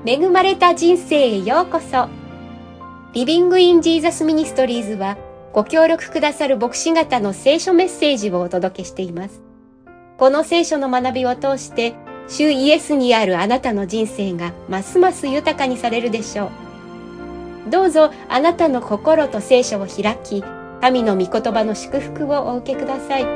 恵まれた人生へようこそ。リビングインジーザスミニストリーズはご協力くださる牧師方の聖書メッセージをお届けしています。この聖書の学びを通して主イエスにあるあなたの人生がますます豊かにされるでしょう。どうぞあなたの心と聖書を開き、神の御言葉の祝福をお受けください。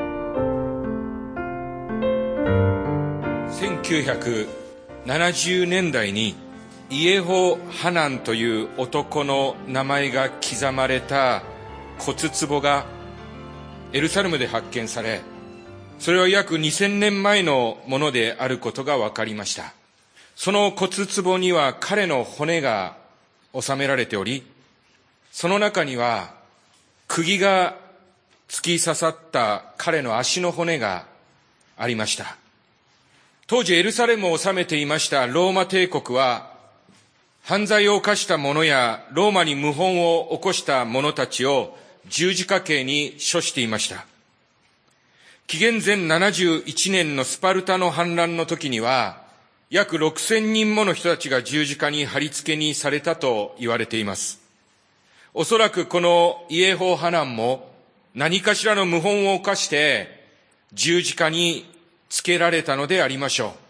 1970年代にイエホ・ハナンという男の名前が刻まれた骨壺がエルサレムで発見され、それは約2000年前のものであることが分かりました。その骨壺には彼の骨が収められており、その中には釘が突き刺さった彼の足の骨がありました。当時エルサレムを治めていましたローマ帝国は、犯罪を犯した者やローマに謀反を起こした者たちを十字架刑に処していました。紀元前71年のスパルタの反乱の時には、約6000人もの人たちが十字架に貼り付けにされたと言われています。おそらくこのイエホ・ハナンも何かしらの謀反を犯して十字架につけられたのでありましょう。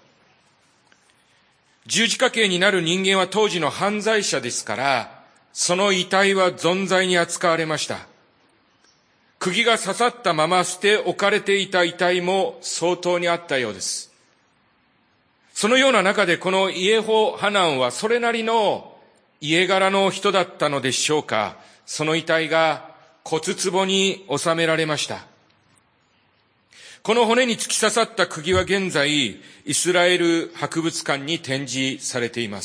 十字架刑になる人間は当時の犯罪者ですから、その遺体は存在に扱われました。釘が刺さったまま捨て置かれていた遺体も相当にあったようです。そのような中でこのイエホ・ハナンはそれなりの家柄の人だったのでしょうか。その遺体が骨壺に収められました。この骨に突き刺さった釘は現在、イスラエル博物館に展示されています。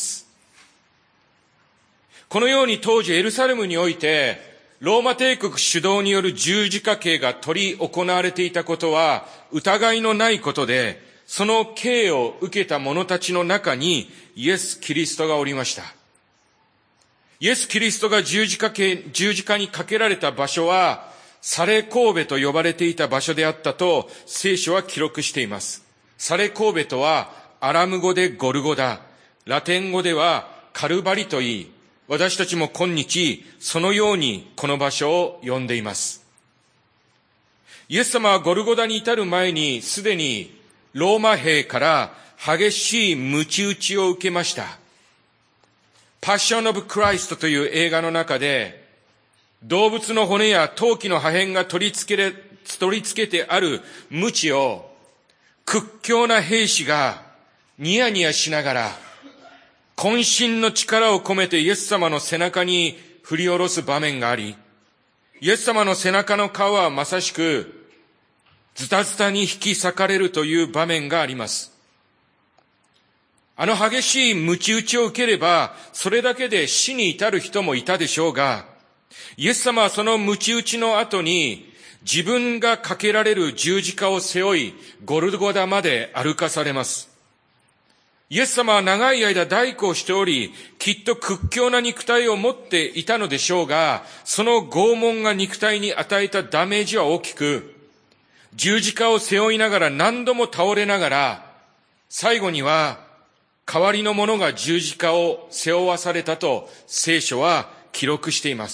このように当時エルサレムにおいて、ローマ帝国主導による十字架刑が執り行われていたことは疑いのないことで、その刑を受けた者たちの中にイエス・キリストがおりました。イエス・キリストが十字架にかけられた場所は、サレ神戸と呼ばれていた場所であったと聖書は記録しています。サレ神戸とはアラム語でゴルゴダ、ラテン語ではカルバリといい、私たちも今日そのようにこの場所を呼んでいます。イエス様はゴルゴダに至る前にすでにローマ兵から激しい鞭打ちを受けました。パッション・オブ・クライストという映画の中で、動物の骨や陶器の破片が取り付けてある鞭を屈強な兵士がニヤニヤしながら渾身の力を込めてイエス様の背中に振り下ろす場面があり、イエス様の背中の皮はまさしくズタズタに引き裂かれるという場面があります。あの激しい鞭打ちを受ければそれだけで死に至る人もいたでしょうが、イエス様はその鞭打ちの後に自分がかけられる十字架を背負いゴルゴダまで歩かされます。イエス様は長い間大工をしており、きっと屈強な肉体を持っていたのでしょうが、その拷問が肉体に与えたダメージは大きく、十字架を背負いながら何度も倒れながら、最後には代わりの者が十字架を背負わされたと聖書は記録しています。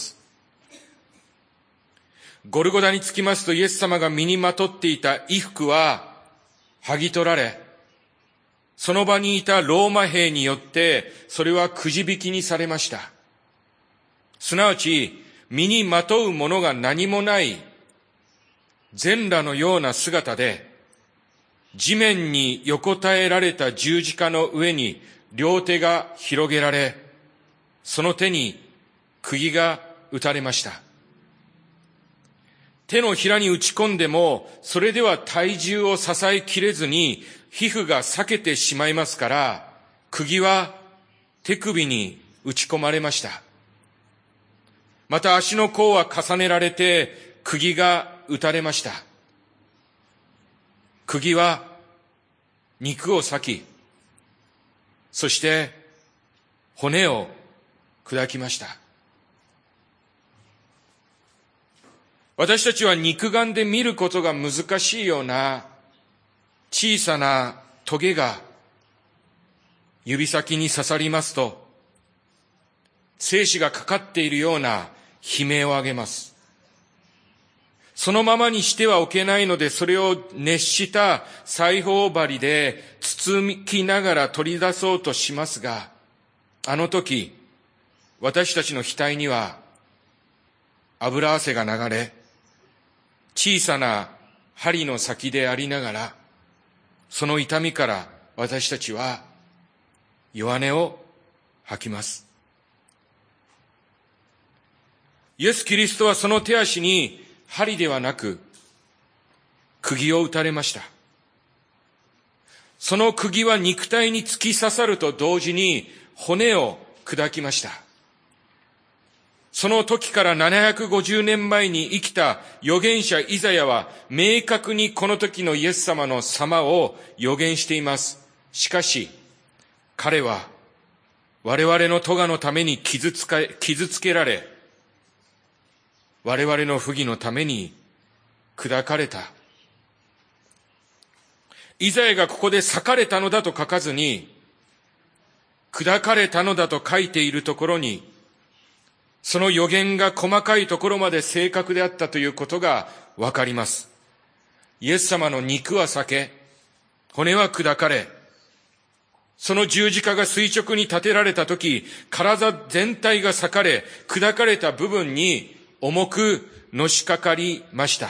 ゴルゴダに着きますとイエス様が身にまとっていた衣服は剥ぎ取られ、その場にいたローマ兵によってそれはくじ引きにされました。すなわち身にまとうものが何もない全裸のような姿で、地面に横たえられた十字架の上に両手が広げられ、その手に釘が打たれました。手のひらに打ち込んでも、それでは体重を支えきれずに皮膚が裂けてしまいますから、釘は手首に打ち込まれました。また足の甲は重ねられて釘が打たれました。釘は肉を裂き、そして骨を砕きました。私たちは肉眼で見ることが難しいような小さなトゲが指先に刺さりますと、生死がかかっているような悲鳴を上げます。そのままにしてはおけないので、それを熱した裁縫針で包みながら取り出そうとしますが、あの時、私たちの額には油汗が流れ、小さな針の先でありながら、その痛みから私たちは弱音を吐きます。イエス・キリストはその手足に針ではなく釘を打たれました。その釘は肉体に突き刺さると同時に骨を砕きました。その時から750年前に生きた預言者イザヤは明確にこの時のイエス様の様を予言しています。しかし、彼は我々の咎のために傷つけられ、我々の不義のために砕かれた。イザヤがここで裂かれたのだと書かずに、砕かれたのだと書いているところに、その予言が細かいところまで正確であったということがわかります。イエス様の肉は裂け、骨は砕かれ、その十字架が垂直に立てられたとき、体全体が裂かれ、砕かれた部分に重くのしかかりました。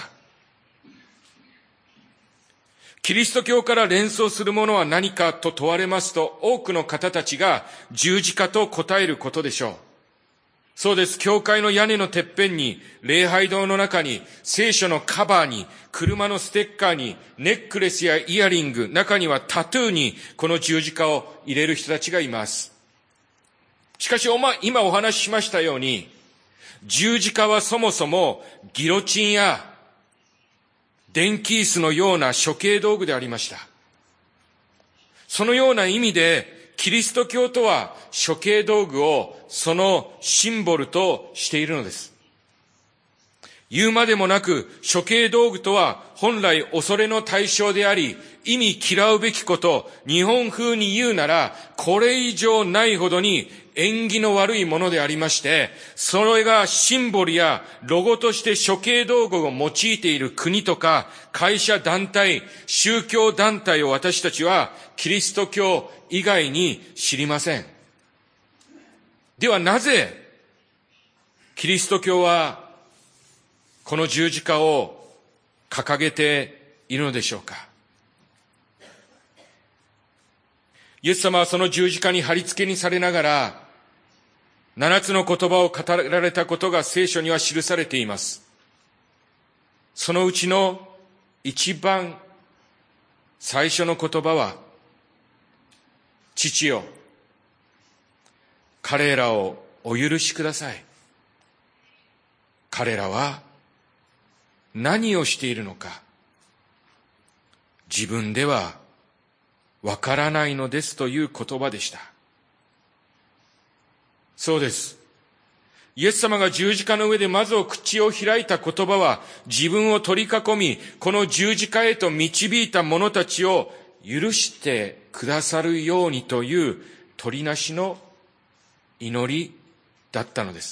キリスト教から連想するものは何かと問われますと、多くの方たちが十字架と答えることでしょう。そうです。教会の屋根のてっぺんに、礼拝堂の中に、聖書のカバーに、車のステッカーに、ネックレスやイヤリング、中にはタトゥーに、この十字架を入れる人たちがいます。しかし、今お話ししましたように、十字架はそもそもギロチンや電気椅子のような処刑道具でありました。そのような意味で、キリスト教とは処刑道具をそのシンボルとしているのです。言うまでもなく、処刑道具とは本来恐れの対象であり、意味嫌うべきこと、日本風に言うなら、これ以上ないほどに縁起の悪いものでありまして、それがシンボルやロゴとして処刑道具を用いている国とか、会社団体、宗教団体を私たちはキリスト教以外に知りません。ではなぜ、キリスト教はこの十字架を掲げているのでしょうか。イエス様はその十字架に貼り付けにされながら、7つの言葉を語られたことが聖書には記されています。そのうちの一番最初の言葉は、父よ、彼らをお許しください。彼らは何をしているのか、自分ではわからないのですという言葉でした。そうです。イエス様が十字架の上でまず口を開いた言葉は、自分を取り囲み、この十字架へと導いた者たちを許してくださるようにという取りなしの祈りだったのです。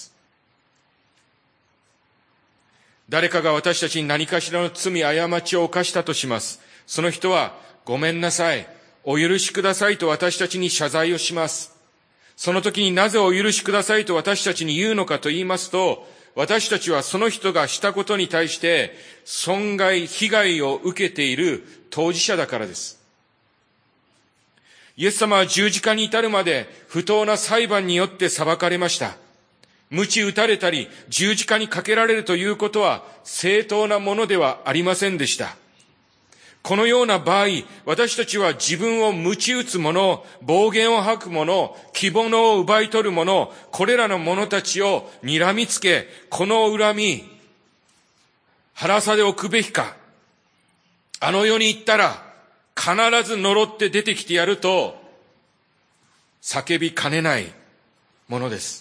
誰かが私たちに何かしらの罪、過ちを犯したとします。その人は、ごめんなさい、お許しくださいと私たちに謝罪をします。その時になぜお許しくださいと私たちに言うのかと言いますと、私たちはその人がしたことに対して損害、被害を受けている当事者だからです。イエス様は十字架に至るまで不当な裁判によって裁かれました。鞭打たれたり十字架にかけられるということは正当なものではありませんでした。このような場合、私たちは自分を鞭打つ者、暴言を吐く者、希望を奪い取る者、これらの者たちを睨みつけ、この恨み、晴らさでおくべきか。あの世に行ったら、必ず呪って出てきてやると、叫びかねないものです。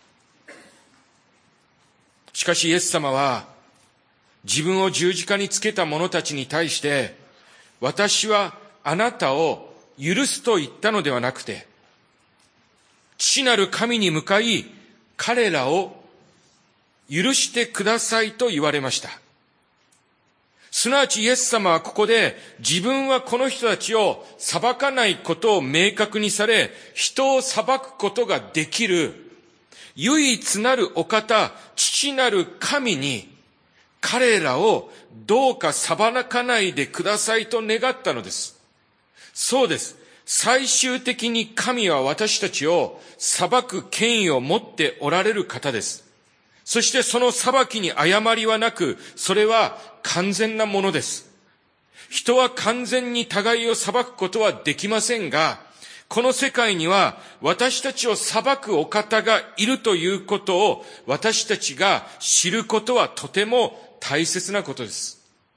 しかしイエス様は、自分を十字架につけた者たちに対して、私はあなたを許すと言ったのではなくて、父なる神に向かい、彼らを許してくださいと言われました。すなわちイエス様はここで自分はこの人たちを裁かないことを明確にされ、人を裁くことができる唯一なるお方、父なる神に彼らをどうか裁かないでくださいと願ったのです。そうです。最終的に神は私たちを裁く権威を持っておられる方です。そしてその裁きに誤りはなく、それは完全なものです。人は完全に互いを裁くことはできませんが、この世界には私たちを裁くお方がいるということを私たちが知ることはとても大切なことです。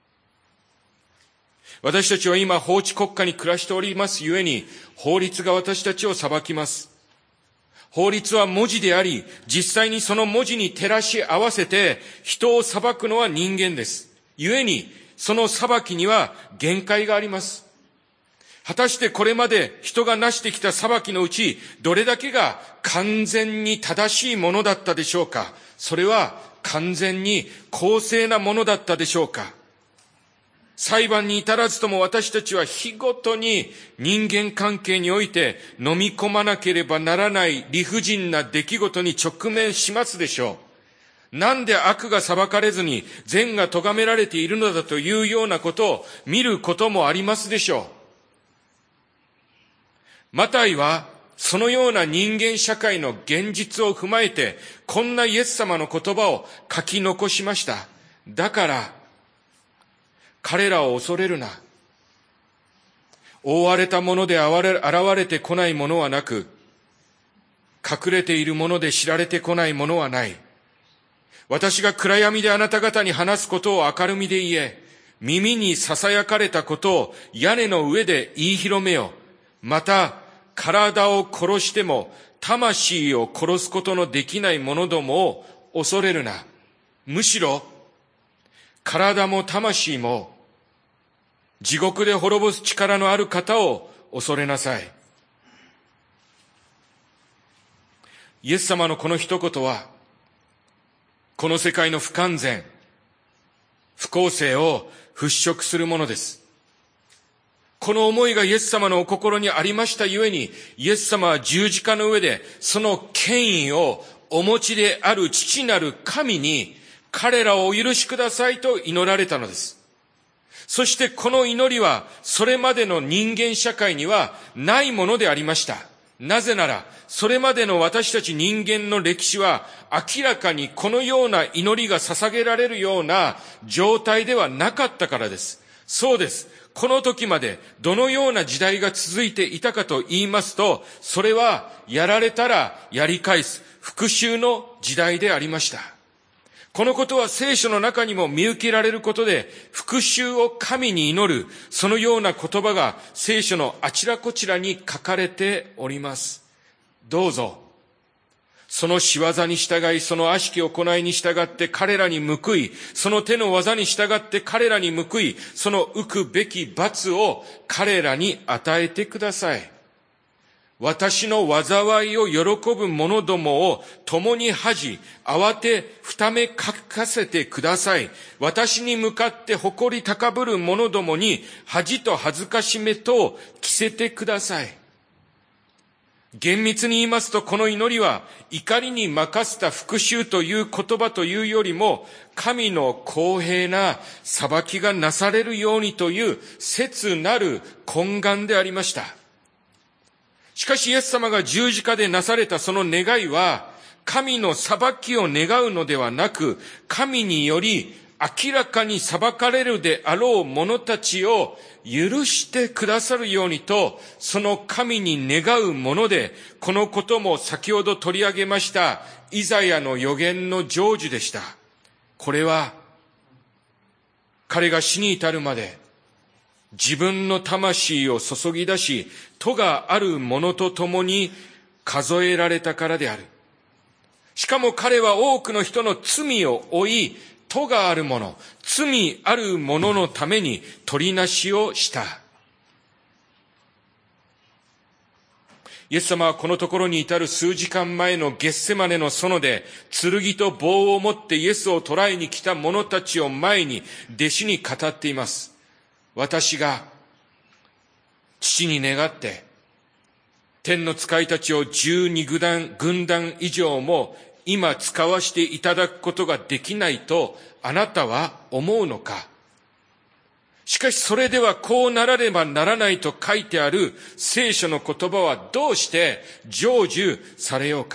私たちは今法治国家に暮らしておりますゆえに、法律が私たちを裁きます。法律は文字であり、実際にその文字に照らし合わせて人を裁くのは人間です。ゆえに、その裁きには限界があります。果たしてこれまで人がなしてきた裁きのうち、どれだけが完全に正しいものだったでしょうか。それは完全に公正なものだったでしょうか。裁判に至らずとも私たちは日ごとに人間関係において飲み込まなければならない理不尽な出来事に直面しますでしょう。なんで悪が裁かれずに善が咎められているのだというようなことを見ることもありますでしょう。マタイはそのような人間社会の現実を踏まえて、こんなイエス様の言葉を書き残しました。だから、彼らを恐れるな。覆われたもので現れてこないものはなく、隠れているもので知られてこないものはない。私が暗闇であなた方に話すことを明るみで言え、耳に囁かれたことを屋根の上で言い広めよ。また、体を殺しても魂を殺すことのできない者どもを恐れるな。むしろ、体も魂も地獄で滅ぼす力のある方を恐れなさい。イエス様のこの一言は、この世界の不完全、不公正を払拭するものです。この思いがイエス様のお心にありましたゆえに、イエス様は十字架の上でその権威をお持ちである父なる神に彼らをお許しくださいと祈られたのです。そしてこの祈りはそれまでの人間社会にはないものでありました。なぜなら、それまでの私たち人間の歴史は明らかにこのような祈りが捧げられるような状態ではなかったからです。そうです。この時までどのような時代が続いていたかと言いますと、それはやられたらやり返す復讐の時代でありました。このことは聖書の中にも見受けられることで、復讐を神に祈る、そのような言葉が聖書のあちらこちらに書かれております。どうぞ、その仕業に従い、その悪しき行いに従って彼らに報い、その手の技に従って彼らに報い、その受くべき罰を彼らに与えてください。私の災いを喜ぶ者どもを共に恥じ、慌てふためかかせてください。私に向かって誇り高ぶる者どもに恥と恥ずかしめとを着せてください。厳密に言いますと、この祈りは怒りに任せた復讐という言葉というよりも、神の公平な裁きがなされるようにという切なる懇願でありました。しかしイエス様が十字架でなされたその願いは、神の裁きを願うのではなく、神により明らかに裁かれるであろう者たちを許してくださるようにと、その神に願うもので、このことも先ほど取り上げましたイザヤの預言の成就でした。これは彼が死に至るまで自分の魂を注ぎ出し、咎がある者と共に数えられたからである。しかも彼は多くの人の罪を負い、咎がある者、罪ある者のために取りなしをした。 イエス様はこのところに至る数時間前のゲッセマネの園で、剣と棒を持ってイエスを捕らえに来た者たちを前に弟子に語っています。私が父に願って、天の使いたちを12軍団以上も今使わしていただくことができないとあなたは思うのか。しかしそれではこうならねばならないと書いてある聖書の言葉はどうして成就されようか。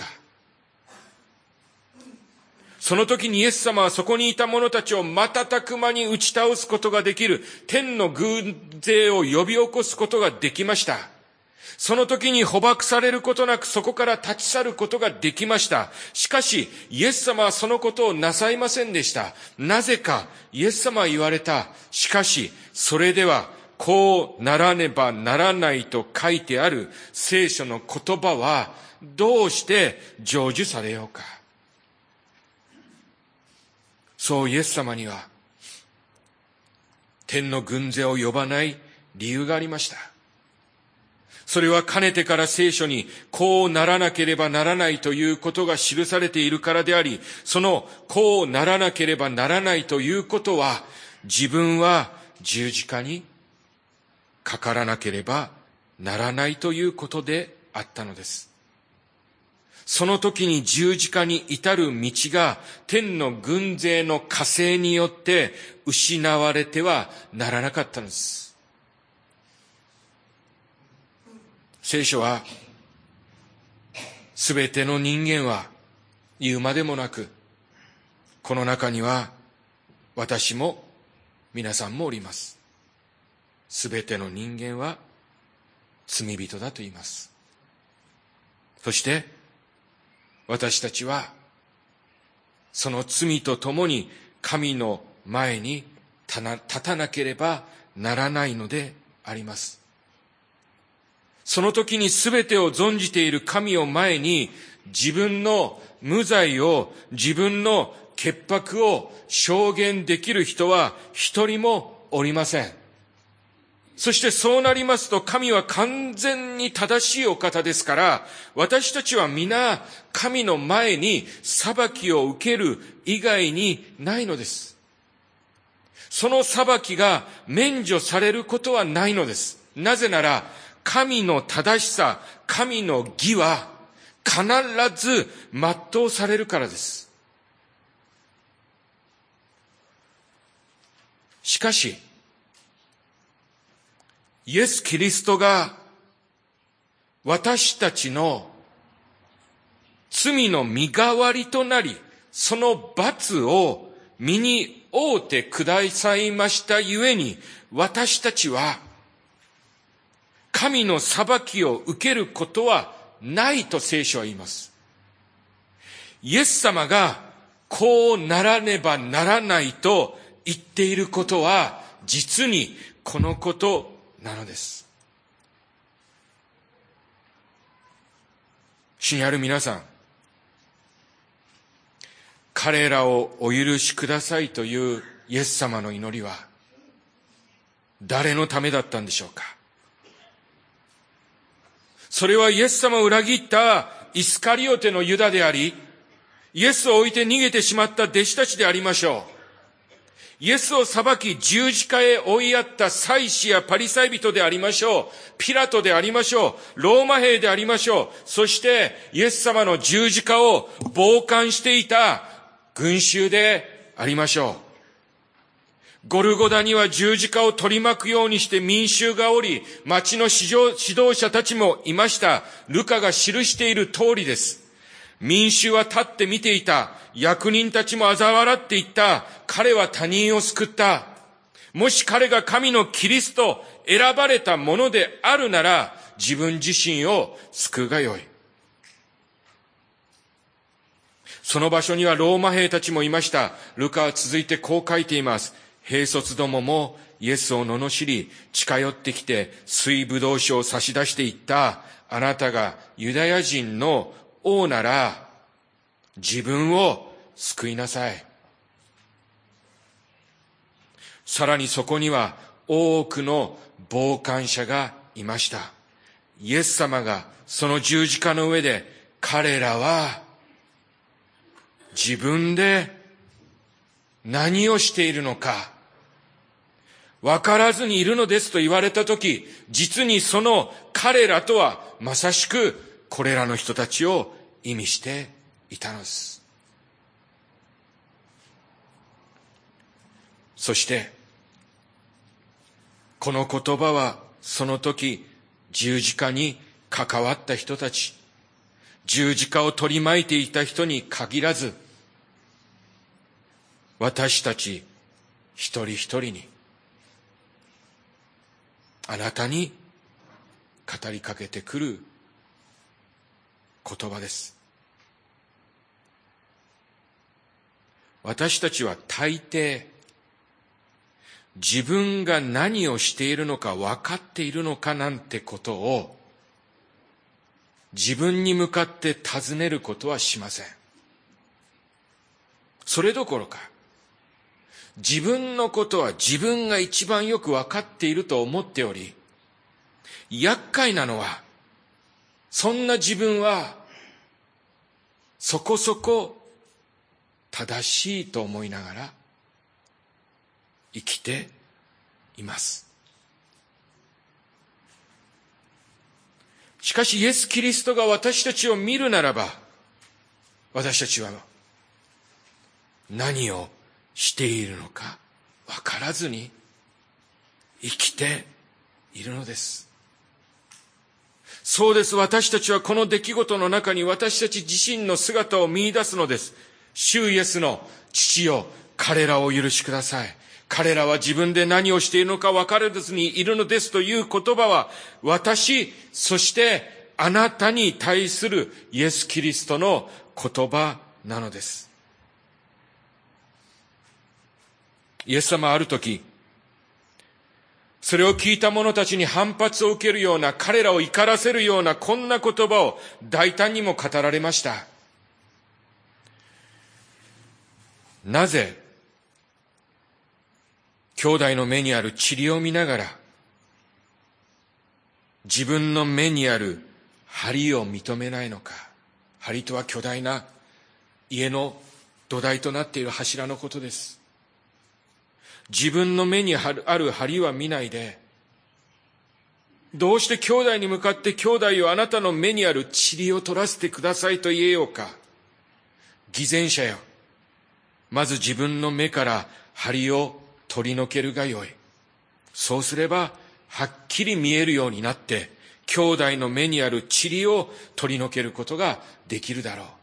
その時にイエス様はそこにいた者たちを瞬く間に打ち倒すことができる天の軍勢を呼び起こすことができました。その時に捕獲されることなくそこから立ち去ることができました。しかしイエス様はそのことをなさいませんでした。なぜかイエス様は言われた。しかしそれではこうならねばならないと書いてある聖書の言葉はどうして成就されようか。そうイエス様には天の軍勢を呼ばない理由がありました。それはかねてから聖書にこうならなければならないということが記されているからであり、そのこうならなければならないということは、自分は十字架にかからなければならないということであったのです。その時に十字架に至る道が天の軍勢の加勢によって失われてはならなかったのです。聖書は、すべての人間は言うまでもなく、この中には私も皆さんもおります。すべての人間は罪人だと言います。そして私たちはその罪とともに神の前に立たなければならないのであります。その時に全てを存じている神を前に自分の無罪を、自分の潔白を証言できる人は一人もおりません。そしてそうなりますと神は完全に正しいお方ですから、私たちは皆神の前に裁きを受ける以外にないのです。その裁きが免除されることはないのです。なぜなら神の正しさ、神の義は必ず全うされるからです。しかし、イエス・キリストが私たちの罪の身代わりとなり、その罰を身に負うてくださいましたゆえに、私たちは神の裁きを受けることはないと聖書は言います。イエス様がこうならねばならないと言っていることは実にこのことなのです。主にある皆さん、彼らをお許しくださいというイエス様の祈りは誰のためだったんでしょうか。それはイエス様を裏切ったイスカリオテのユダであり、イエスを置いて逃げてしまった弟子たちでありましょう。イエスを裁き十字架へ追いやった祭司やパリサイ人でありましょう。ピラトでありましょう。ローマ兵でありましょう。そしてイエス様の十字架を傍観していた群衆でありましょう。ゴルゴダには十字架を取り巻くようにして民衆がおり、町の指導者たちもいました。ルカが記している通りです。民衆は立って見ていた。役人たちも嘲笑っていった。彼は他人を救った。もし彼が神のキリスト、選ばれたものであるなら、自分自身を救うがよい。その場所にはローマ兵たちもいました。ルカは続いてこう書いています。兵卒どももイエスを罵り、近寄ってきて水ぶどう酒を差し出していった。あなたがユダヤ人の王なら自分を救いなさい。さらにそこには多くの傍観者がいました。 イエス様がその十字架の上で、彼らは自分で何をしているのか分からずにいるのですと言われたとき、実にその彼らとはまさしくこれらの人たちを意味していたのです。そしてこの言葉はその時十字架に関わった人たち、十字架を取り巻いていた人に限らず、私たち一人一人に、あなたに語りかけてくる言葉です。私たちは大抵自分が何をしているのか分かっているのかなんてことを自分に向かって尋ねることはしません。それどころか、自分のことは自分が一番よく分かっていると思っており、厄介なのは、そんな自分はそこそこ正しいと思いながら生きています。しかしイエス・キリストが私たちを見るならば、私たちは何をしているのか分からずに生きているのです。そうです。私たちはこの出来事の中に私たち自身の姿を見出すのです。主イエスの父よ、彼らをお許しください。彼らは自分で何をしているのか分からずにいるのですという言葉は、私、そしてあなたに対するイエス・キリストの言葉なのです。イエス様はある時、それを聞いた者たちに反発を受けるような、彼らを怒らせるようなこんな言葉を大胆にも語られました。なぜ兄弟の目にある塵を見ながら自分の目にある梁を認めないのか。梁とは巨大な家の土台となっている柱のことです。自分の目にある梁は見ないで、どうして兄弟に向かって兄弟をあなたの目にある塵を取らせてくださいと言えようか。偽善者よ、まず自分の目から梁を取り除けるがよい。そうすればはっきり見えるようになって、兄弟の目にある塵を取り除けることができるだろう。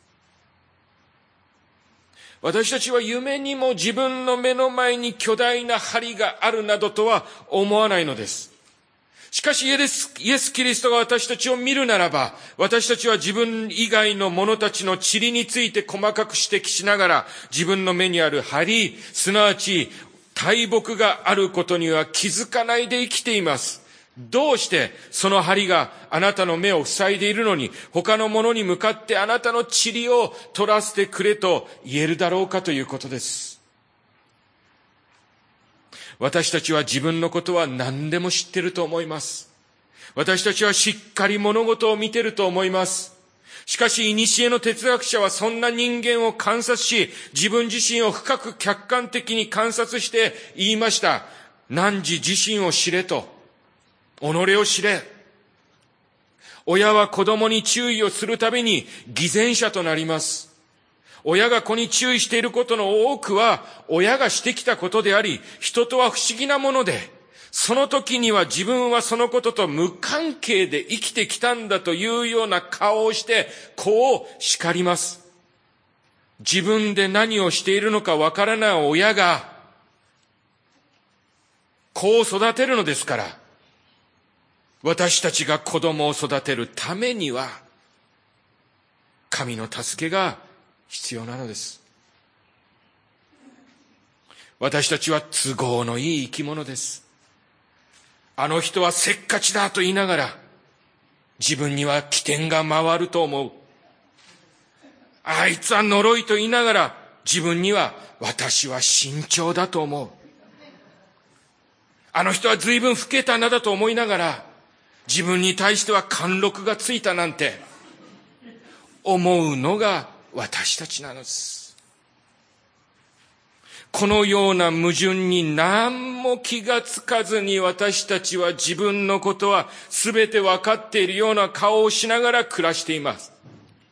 私たちは夢にも自分の目の前に巨大な梁があるなどとは思わないのです。しかしイエス・キリストが私たちを見るならば、私たちは自分以外の者たちの塵について細かく指摘しながら、自分の目にある梁、すなわち大木があることには気づかないで生きています。どうしてその梁があなたの目を塞いでいるのに、他の者に向かってあなたの塵を取らせてくれと言えるだろうかということです。私たちは自分のことは何でも知っていると思います。私たちはしっかり物事を見ていると思います。しかし、古の哲学者はそんな人間を観察し、自分自身を深く客観的に観察して言いました。汝自身を知れと。己を知れ。親は子供に注意をするたびに偽善者となります。親が子に注意していることの多くは親がしてきたことであり、人とは不思議なもので、その時には自分はそのことと無関係で生きてきたんだというような顔をして子を叱ります。自分で何をしているのかわからない親が子を育てるのですから、私たちが子供を育てるためには神の助けが必要なのです。私たちは都合のいい生き物です。あの人はせっかちだと言いながら、自分には機転が回ると思う。あいつは呪いと言いながら、自分には私は慎重だと思う。あの人は随分老けたなだと思いながら、 自分に対しては貫禄がついたなんて思うのが私たちなのです。このような矛盾に何も気がつかずに、私たちは自分のことは全て分かっているような顔をしながら暮らしています。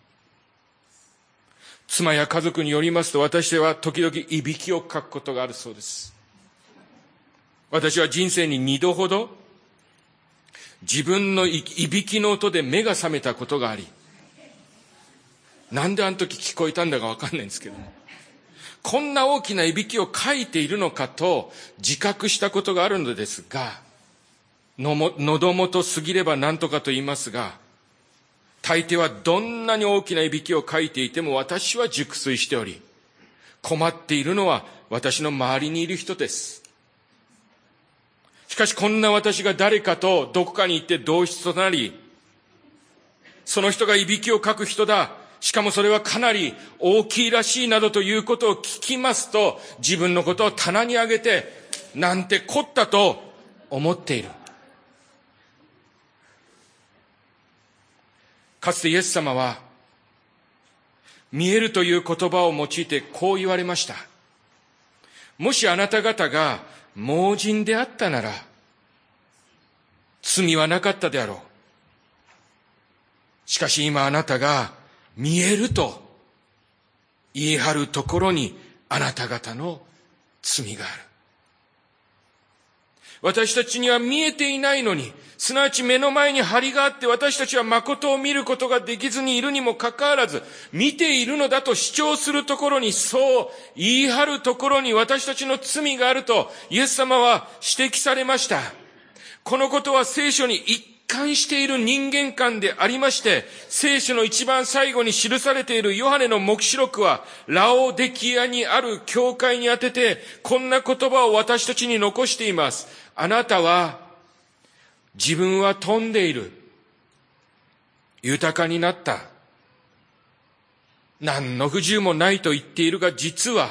妻や家族によりますと、私は時々いびきをかくことがあるそうです。私は人生に2度ほど自分のいびきの音で目が覚めたことがあり、なんであの時聞こえたんだかわかんないんですけども、こんな大きないびきをかいているのかと自覚したことがあるのですが、喉元過ぎれば何とかと言いますが、大抵はどんなに大きないびきをかいていても私は熟睡しており、困っているのは私の周りにいる人です。しかしこんな私が誰かとどこかに行って同室となり、その人がいびきをかく人だ、しかもそれはかなり大きいらしいなどということを聞きますと、自分のことを棚に上げて、なんてこったと思っている。かつてイエス様は、見えるという言葉を用いてこう言われました。もしあなた方が盲人であったなら、罪はなかったであろう。しかし今あなたが見えると言い張るところにあなた方の罪がある。私たちには見えていないのに、すなわち目の前に針があって私たちは誠を見ることができずにいるにもかかわらず、見ているのだと主張するところに、そう言い張るところに私たちの罪があるとイエス様は指摘されました。このことは聖書に一貫している人間観でありまして、聖書の一番最後に記されているヨハネの黙示録は、ラオデキアにある教会に宛てて、こんな言葉を私たちに残しています。あなたは、自分は富んでいる。豊かになった。何の不自由もないと言っているが、実は、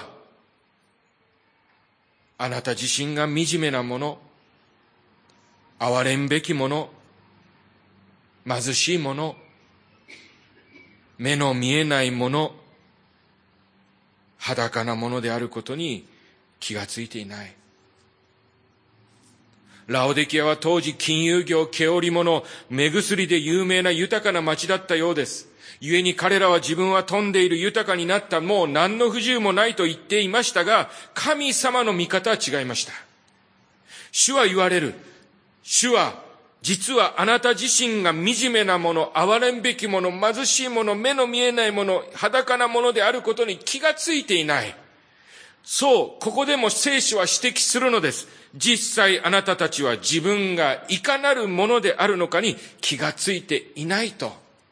あなた自身が惨めなもの、憐れんべきもの、貧しいもの、目の見えないもの、裸なものであることに気がついていない。ラオデキアは当時金融業、毛織物、目薬で有名な豊かな町だったようです。故に彼らは自分は富んでいる、豊かになった、もう何の不自由もないと言っていましたが、神様の見方は違いました。主は言われる。主は実はあなた自身が惨めなもの、憐れんべきもの、貧しいもの、目の見えないもの、裸なものであることに気がついていない。そう、ここでも聖書は指摘するのです。実際あなたたちは自分がいかなるものであるのかに気がついていないと。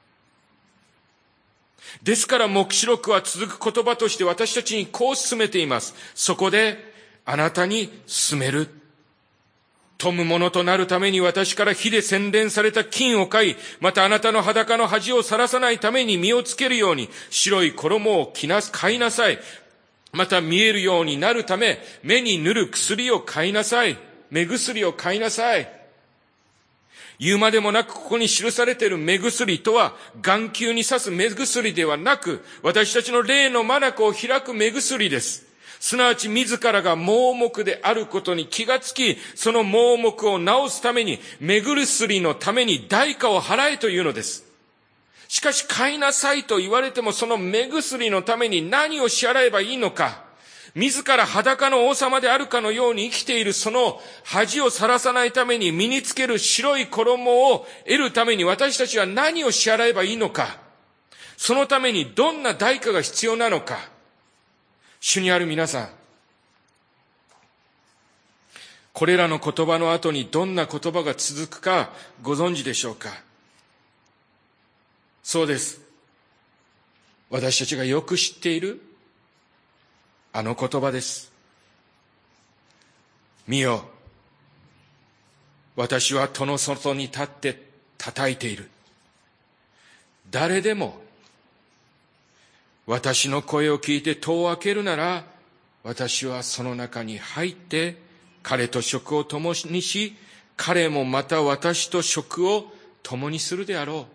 ですから黙示録は続く言葉として私たちにこう進めています。そこであなたに進める。富むものとなるために私から火で洗練された金を買い、またあなたの裸の恥をさらさないために身をつけるように白い衣を買いなさい。また見えるようになるため目に塗る薬を買いなさい。目薬を買いなさい。言うまでもなくここに記されている目薬とは眼球に刺す目薬ではなく、私たちの霊の眼を開く目薬です。すなわち自らが盲目であることに気がつき、その盲目を治すために目薬のために代価を払えというのです。しかし買いなさいと言われても、その目薬のために何を支払えばいいのか。自ら裸の王様であるかのように生きているその恥をさらさないために身につける白い衣を得るために私たちは何を支払えばいいのか。そのためにどんな代価が必要なのか。主にある皆さん、これらの言葉の後にどんな言葉が続くかご存知でしょうか。そうです。私たちがよく知っているあの言葉です。見よ、私は戸の外に立って叩いている。誰でも私の声を聞いて戸を開けるなら、私はその中に入って彼と食を共にし、 彼もまた私と食を共にするであろう。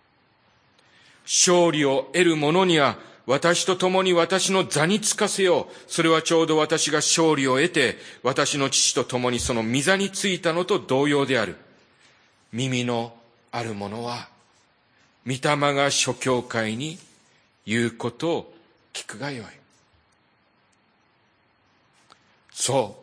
勝利を得る者には私と共に私の座につかせよう。それはちょうど私が勝利を得て、私の父と共にその御座についたのと同様である。耳のある者は、御霊が諸教会に言うことを聞くがよい。そう、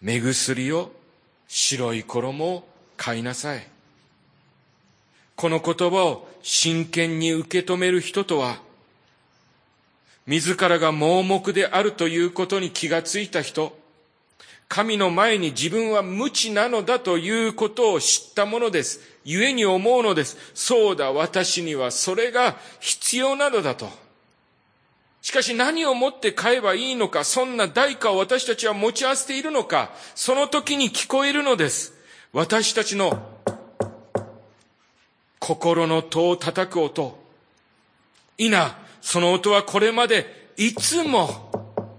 目薬を白い衣を買いなさい。この言葉を真剣に受け止める人とは、自らが盲目であるということに気がついた人、神の前に自分は無知なのだということを知ったものです。故に思うのです。そうだ、私にはそれが必要なのだと。しかし何をもって買えばいいのか、そんな代価を私たちは持ち合わせているのか、その時に聞こえるのです。私たちの心の戸を叩く音。その音はこれまでいつも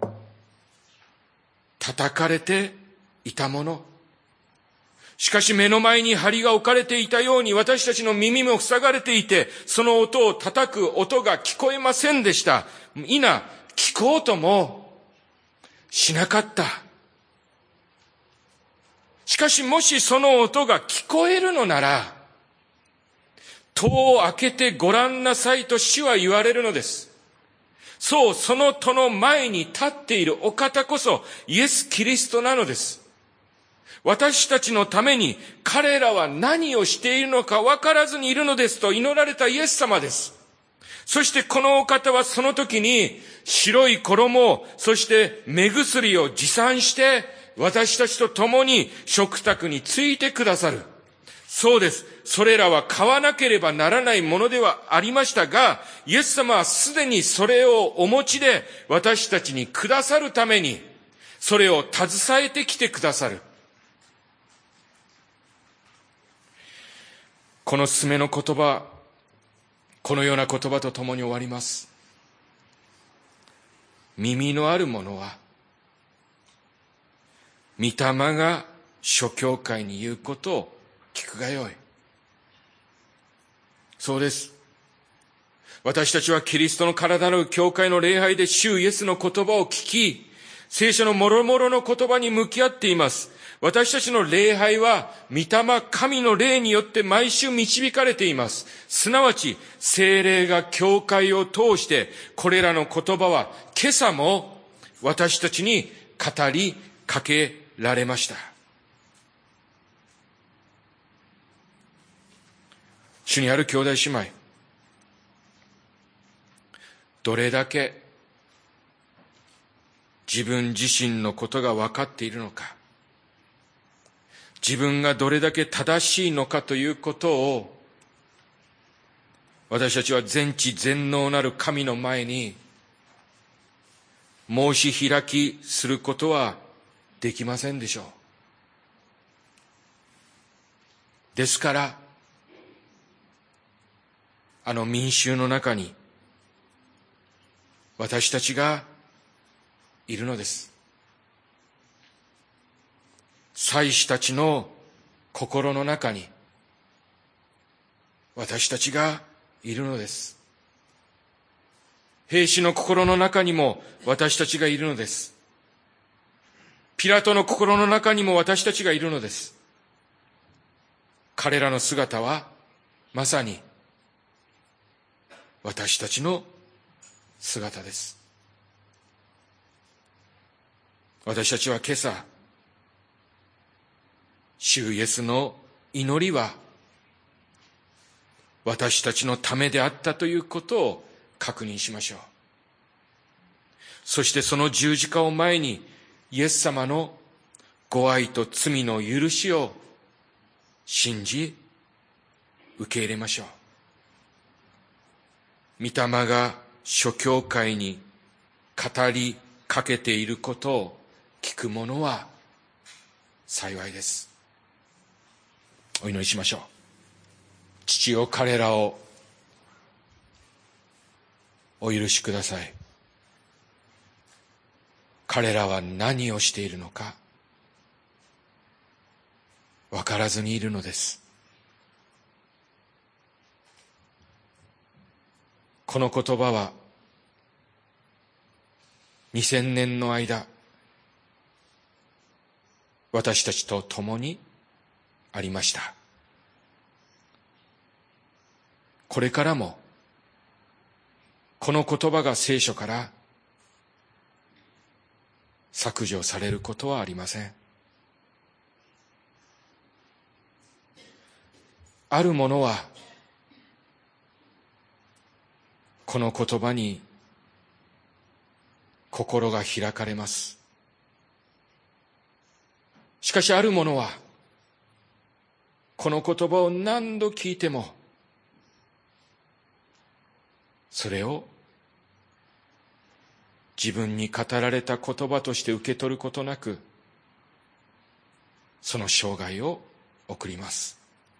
叩かれていたもの。しかし目の前に針が置かれていたように私たちの耳も塞がれていて、その音を叩く音が聞こえませんでした。聞こうともしなかった。しかしもしその音が聞こえるのなら、戸を開けてごらんなさいと主は言われるのです。そう、その戸の前に立っているお方こそイエス・キリストなのです。私たちのために彼らは何をしているのか分からずにいるのですと祈られたイエス様です。そしてこのお方はその時に白い衣、そして目薬を持参して私たちと共に食卓についてくださる。そうです。それらは買わなければならないものではありましたが、イエス様はすでにそれをお持ちで私たちにくださるために、それを携えてきてくださる。この勧めの言葉、このような言葉とともに終わります。耳のある者は、御霊が諸教会に言うことを聞くがよい。そうです。私たちはキリストの体の教会の礼拝で主イエスの言葉を聞き、聖書の諸々の言葉に向き合っています。私たちの礼拝は、御霊神の霊によって毎週導かれています。すなわち、聖霊が教会を通して、これらの言葉は今朝も私たちに語りかけられました。主にある兄弟姉妹、どれだけ自分自身のことが分かっているのか、自分がどれだけ正しいのかということを、私たちは全知全能なる神の前に申し開きすることはできませんでしょう。ですから、あの民衆の中に私たちがいるのです。祭司たちの心の中に私たちがいるのです。兵士の心の中にも私たちがいるのです。ピラトの心の中にも私たちがいるのです。彼らの姿はまさに私たちの姿です。私たちは今朝、主イエスの祈りは私たちのためであったということを確認しましょう。そしてその十字架を前にイエス様のご愛と罪の許しを信じ受け入れましょう。御霊が諸教会に語りかけていることを聞く者は幸いです。お祈りしましょう。父よ、彼らをお許しください。彼らは何をしているのか、 わからずにいるのです。この言葉は2000年の間、私たちと共にありました。これからもこの言葉が聖書から削除されることはありません。ある者はこの言葉に心が開かれます。しかしある者はこの言葉を何度聞いてもそれを自分に語られた言葉として受け取ることなく、その生涯を送ります。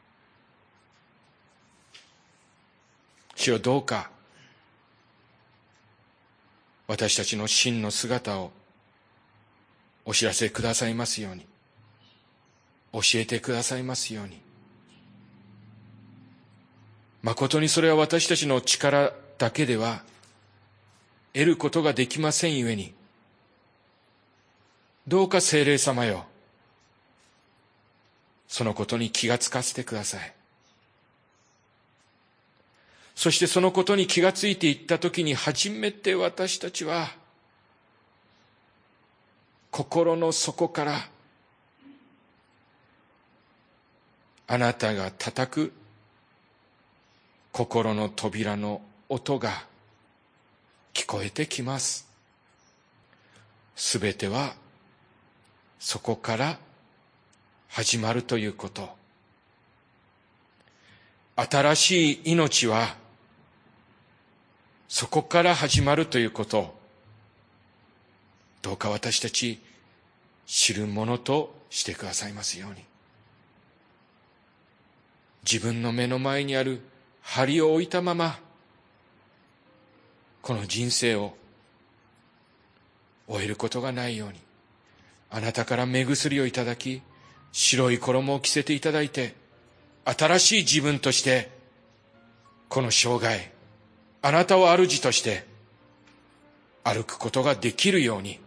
主よ、どうか私たちの真の姿をお知らせくださいますように、教えてくださいますように。誠にそれは私たちの力だけでは得ることができませんゆえに、どうか聖霊様よ、そのことに気がつかせてください。そしてそのことに気がついていったときに初めて私たちは心の底からあなたが叩く心の扉の音が聞こえてきます。すべてはそこから始まるということ。新しい命はそこから始まるということ。どうか私たち知るものとしてくださいますように。自分の目の前にある針を置いたままこの人生を終えることがないように、あなたから目薬をいただき、白い衣を着せていただいて、新しい自分としてこの生涯あなたを主として歩くことができるように、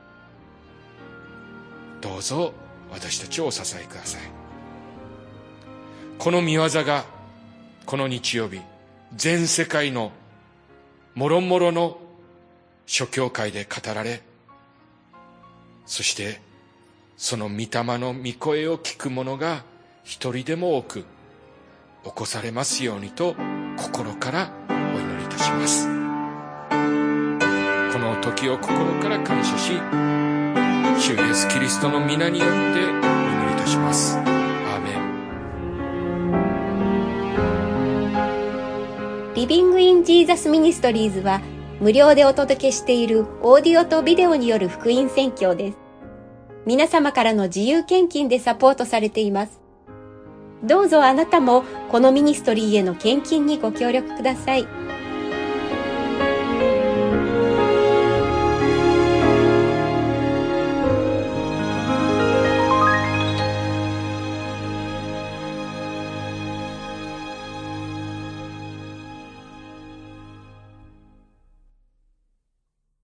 どうぞ私たちをお支えください。この御業がこの日曜日、全世界のもろもろの諸教会で語られ、そしてその御霊の御声を聞く者が一人でも多く起こされますようにと心からお祈りいたします。この時を心から感謝し、主イエスキリストの皆によってお祈りいたします。アーメン。リビングインジーザスミニストリーズは無料でお届けしているオーディオとビデオによる福音宣教です。皆様からの自由献金でサポートされています。どうぞあなたもこのミニストリーへの献金にご協力ください。